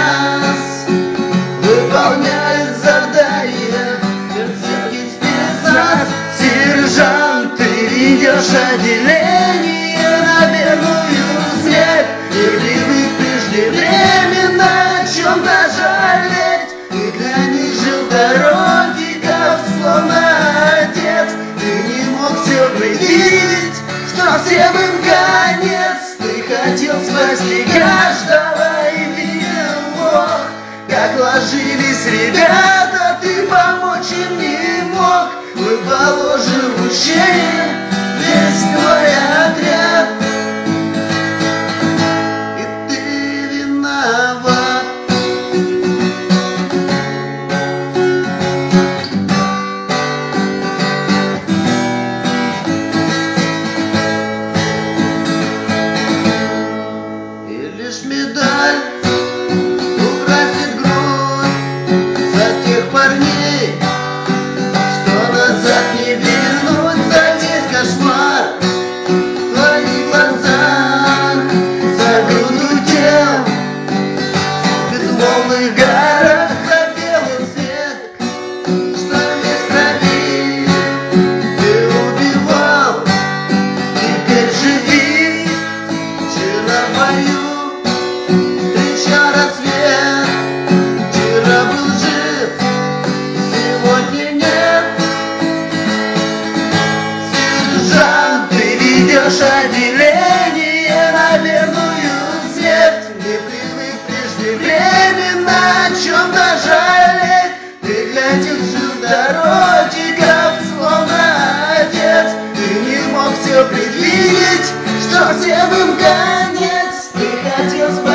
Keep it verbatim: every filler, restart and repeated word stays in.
нас выполняет задание, ведь без нас. Сержант, ты ведешь отделение на верную смерть, и привык преждевременно о чем-то жалеть. Ты для них жил дорогиков, словно отец. Ты не мог все предвидеть, что всем им конец. Ты хотел спасти каждого и видел мог, как ложились ребята, ты помочь им не мог. Мы положим в ущелье весь твой отряд, и ты виноват. И лишь медаль украсит грудь за тех парней, что назад не вернуть, за весь кошмар в твоих глазах, за груду тел в безмолвных горах, за белый свет, что без крови ты убивал. Теперь живи, вчера в бою встреча рассвет, вчера был жив, сегодня нет. Сержант, ты ведешь отделение на верную смерть, не привык преждевременно о чем-то жалеть. Ты для них жил дорогиков, словно отец. Ты не мог все предвидеть, что всем им конец. Ты хотел спасти